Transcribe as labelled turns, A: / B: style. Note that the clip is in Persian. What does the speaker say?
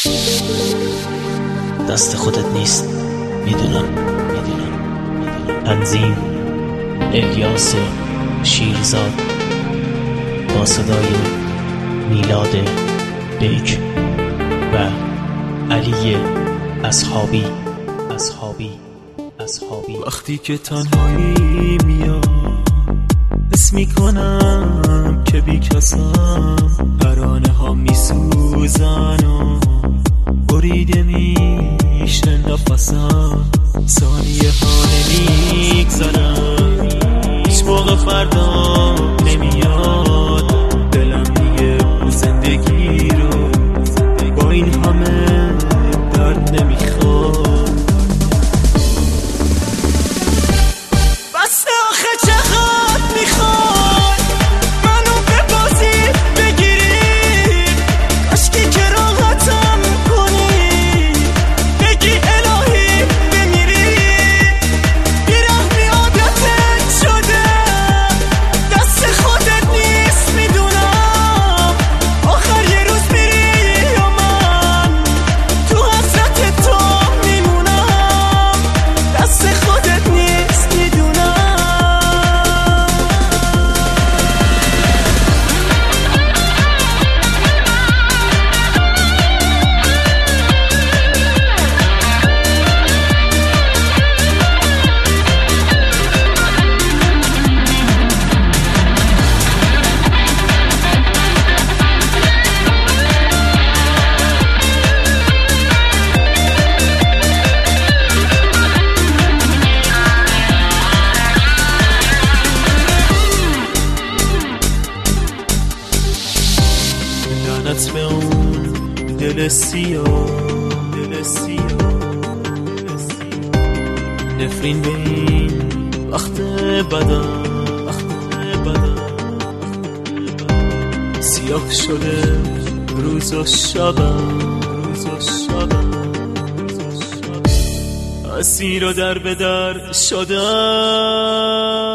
A: دست خودت نیست، میدونم. تنظیم الیاس شیرزاد با صدای میلاد بیک و علی اصحابی.
B: وقتی که تنهایی میاد حس میکنم که بی کسم، ترانه ها میسوزن و بریده میشه نفسم، ثانیه ها نمیگذرم، هیچ موقع فردا نمیاد، دلم میگه او زندگی رو با این همه درد نمیخواد. لعنت به اون دل سیاه، نفرین به این وقت بدم، سیاه شده روز و شبم، اسیر و در به در شدم.